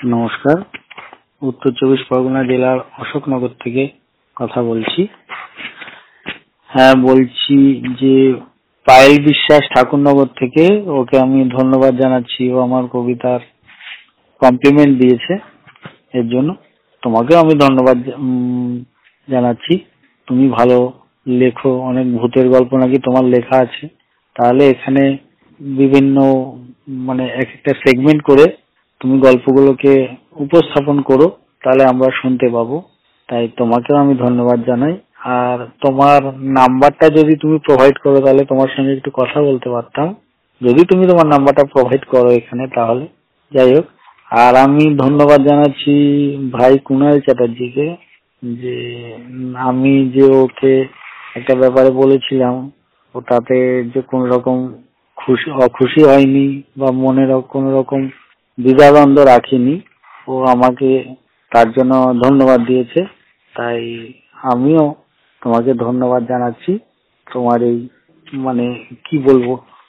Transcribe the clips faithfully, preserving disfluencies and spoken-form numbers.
নমস্কার, উত্তর চব্বিশ পরগনা জেলার অশোকনগর থেকে কথা বলছি। হ্যাঁ, বলছি যে পায়েল বিশ্বাস ঠাকুরনগর থেকে, ওকে আমি ধন্যবাদ জানাচ্ছি। ও আমার কবিতার কমপ্লিমেন্ট দিয়েছে, এর জন্য তোমাকেও আমি ধন্যবাদ জানাচ্ছি। তুমি ভালো লেখো, অনেক ভূতের গল্প নাকি তোমার লেখা আছে। তাহলে এখানে বিভিন্ন মানে এক একটা সেগমেন্ট করে তুমি গল্পগুলোকে উপস্থাপন করো, তাহলে আমরা শুনতে পাবো। তাই তোমাকেও আমি ধন্যবাদ জানাই। আর তোমার নাম্বারটা যদি তুমি প্রোভাইড করো, তাহলে তোমার সঙ্গে একটু কথা বলতে পারতাম, যদি তুমি তোমার নাম্বারটা প্রোভাইড করো এখানে, তাহলে। যাই হোক, আর আমি ধন্যবাদ জানাচ্ছি ভাই কুণাল চ্যাটার্জিকে, যে আমি যে ওকে একটা ব্যাপারে বলেছিলাম, ও তাতে যে কোন রকম খুশি অখুশি হয়নি বা মনের কোন রকম দ্বিধাদ্বন্দ্ব রাখিনি। ও আমাকে তার জন্য ধন্যবাদ দিয়েছে। তাই আমিও তোমাকে ধন্যবাদ জানাচ্ছি। তোমার এই মানে কি বলবো,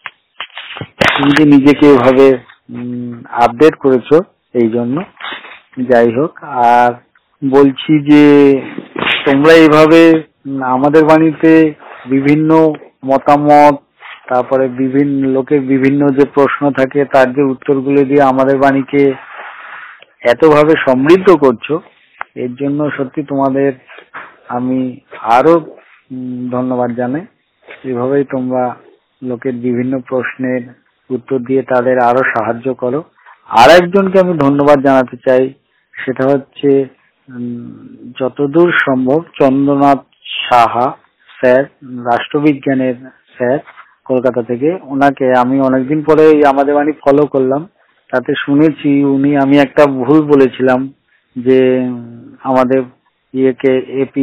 তুমি যে নিজেকে এভাবে আপডেট করেছো, এই জন্য। যাই হোক, আর বলছি যে তোমরা এইভাবে আমাদের বাণীতে বিভিন্ন মতামত, তারপরে বিভিন্ন লোকের বিভিন্ন যে প্রশ্ন থাকে, তার যে উত্তরগুলো দিয়ে আমাদের বাণীকে এতভাবে সমৃদ্ধ করছো, এর জন্য সত্যি তোমাদের আমি আরো ধন্যবাদ জানাই। এভাবেই তোমরা লোকের বিভিন্ন প্রশ্নের উত্তর দিয়ে তাদের আরো সাহায্য করো। আর একজনকে আমি ধন্যবাদ জানাতে চাই, সেটা হচ্ছে যতদূর সম্ভব চন্দ্রনাথ সাহা স্যার, রাষ্ট্রবিজ্ঞানের স্যার, কলকাতা থেকে। ওনাকে আমি অনেকদিন পরে আমাদের বাণী ফলো করলাম, তাতে শুনেছি উনি আমি একটা ভুল বলেছিলাম, যে আমাদের ইয়েকে এপি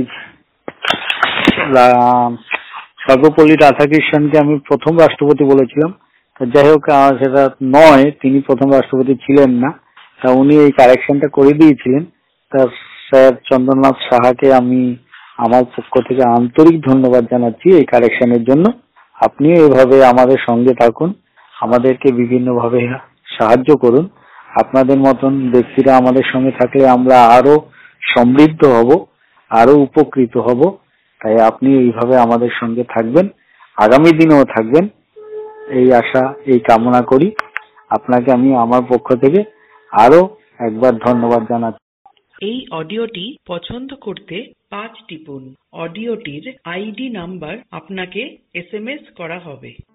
সর্বপল্লী রাধাকৃষ্ণনকে আমি প্রথম রাষ্ট্রপতি বলেছিলাম। যাই হোক, সেটা নয়, তিনি প্রথম রাষ্ট্রপতি ছিলেন না। তা উনি এই কারেকশনটা করে দিয়েছিলেন। তা স্যার চন্দ্রনাথ সাহাকে আমি আমার পক্ষ থেকে আন্তরিক ধন্যবাদ জানাচ্ছি এই কারেকশনের জন্য। আপনিও এভাবে আমাদের সঙ্গে থাকুন, আমাদেরকে বিভিন্নভাবে সাহায্য করুন। আপনাদের মতন ব্যক্তিরা আমাদের সঙ্গে থাকলে আমরা আরো সমৃদ্ধ হব, আরো উপকৃত হব। তাই আপনি এইভাবে আমাদের সঙ্গে থাকবেন, আগামী দিনেও থাকবেন, এই আশা, এই কামনা করি। আপনাকে আমি আমার পক্ষ থেকে আরো একবার ধন্যবাদ জানাচ্ছি। এই অডিওটি পছন্দ করতে পাঁচ টিপুন। অডিওটির আইডি নাম্বার আপনাকে এস এম এস করা হবে।